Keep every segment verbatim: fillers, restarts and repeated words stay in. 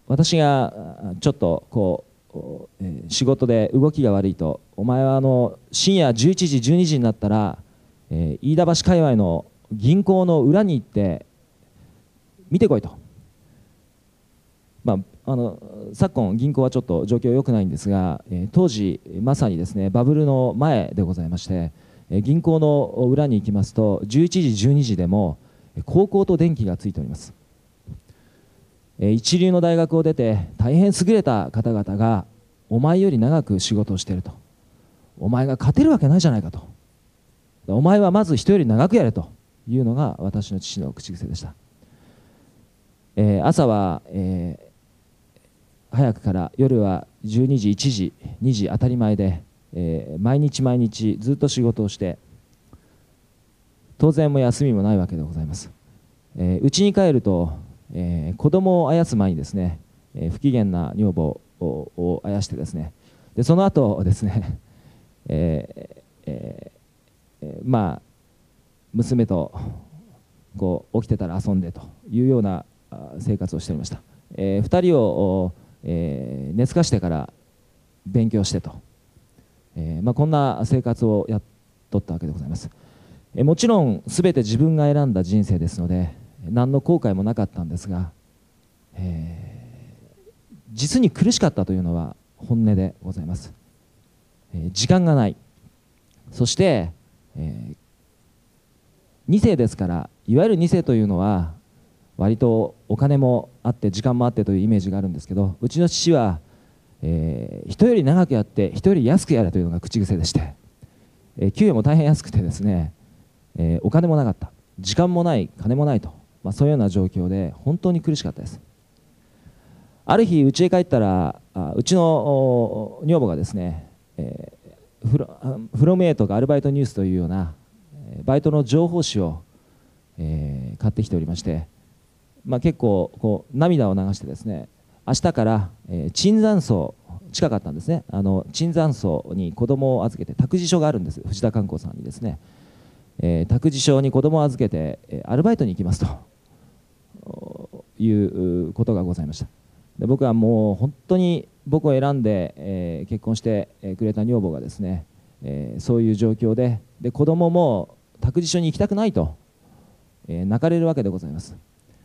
私がちょっとこう、えー仕事で動きが悪いと、お前はあの深夜じゅういちじじゅうにじになったら、えー飯田橋界隈の銀行の裏に行って見てこいと、まあ、あの昨今銀行はちょっと状況良くないんですが、えー当時まさにですねバブルの前でございまして、えー銀行の裏に行きますとじゅういちじじゅうにじでも高校と電気がついております。えー一流の大学を出て大変優れた方々がお前より長く仕事をしていると、お前が勝てるわけないじゃないかと、お前はまず人より長くやれというのが私の父の口癖でした。えー朝は、えー早くから夜はじゅうにじいちじにじ当たり前で、えー毎日毎日ずっと仕事をして、当然も休みもないわけでございます。えー家に帰ると、えー子供をあやす前にですね、えー不機嫌な女房ををあやしてですね、でその後ですね、えーえーえーまあ娘とこう起きてたら遊んでというようなあ生活をしておりました。えー、ふたりを、えー寝つかしてから勉強してと、えーまあ、こんな生活をやっとったわけでございます。えーもちろん全て自分が選んだ人生ですので何の後悔もなかったんですが、えー実に苦しかったというのは本音でございます。えー時間がない、そして、えーに世ですから、いわゆるに世というのは割とお金もあって時間もあってというイメージがあるんですけど、うちの父は、えー人より長くやって人より安くやれというのが口癖でして、えー給与も大変安くてですね、えーお金もなかった、時間もない金もないと、まあ、そういうような状況で本当に苦しかったです。ある日家へ帰ったら、あうちのお女房がですね、えーフロあフロムエイトがアルバイトニュースというようなえーバイトの情報誌を、えー買ってきておりまして、まあ、結構こう涙を流してですね、明日から、えー椿山荘、近かったんですね、あの椿山荘に子供を預けて、託児所があるんです、藤田観光さんにですね、えー託児所に子供を預けて、えーアルバイトに行きますとおいうことがございました。で僕はもう本当に僕を選んで、えー結婚してくれた女房がですね、えーそういう状況で、で子供も託児所に行きたくないと、えー泣かれるわけでございます。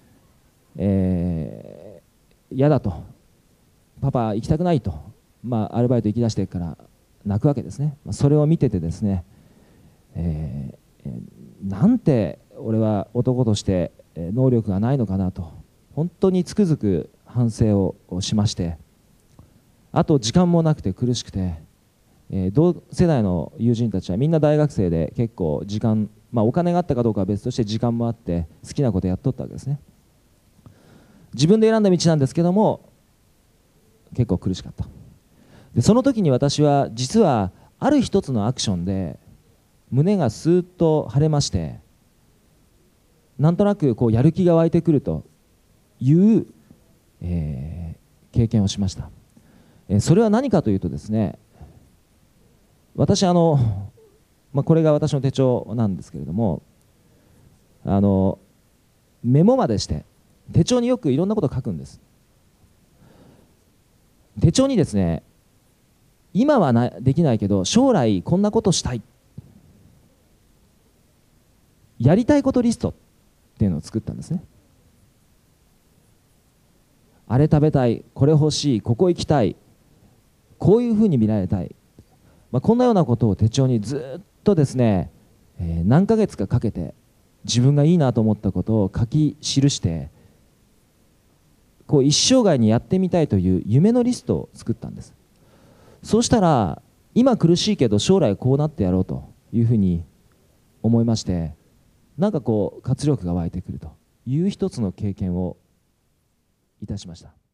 えー嫌だと、パパ行きたくないと、まあ、アルバイト行き出してから泣くわけですね。まあそれを見ててですね、えーえーなんて俺は男としてえー能力がないのかなと本当につくづく反省をしまして、あと時間もなくて苦しくて、えー同世代の友人たちはみんな大学生で結構時間、まあ、お金があったかどうかは別として時間もあって好きなことやっとったわけですね。自分で選んだ道なんですけども結構苦しかった。でその時に私は実はある一つのアクションで胸がスーッと晴れまして、なんとなくこうやる気が湧いてくるという、えー経験をしました。えーそれは何かというとですね、私あの、まあ、これが私の手帳なんですけれども、あのメモまでして手帳によくいろんなことを書くんです。手帳にですね、今はなできないけど将来こんなことしたい、やりたいことリストっていうのを作ったんですね。あれ食べたい、これ欲しい、ここ行きたい、こういうふうに見られたい、まあ、こんなようなことを手帳にずっとですね、えー何ヶ月かかけて自分がいいなと思ったことを書き記して、こう一生涯にやってみたいという夢のリストを作ったんです。そうしたら今苦しいけど将来こうなってやろうというふうに思いまして、なんかこう活力が湧いてくるという一つの経験をいたしました。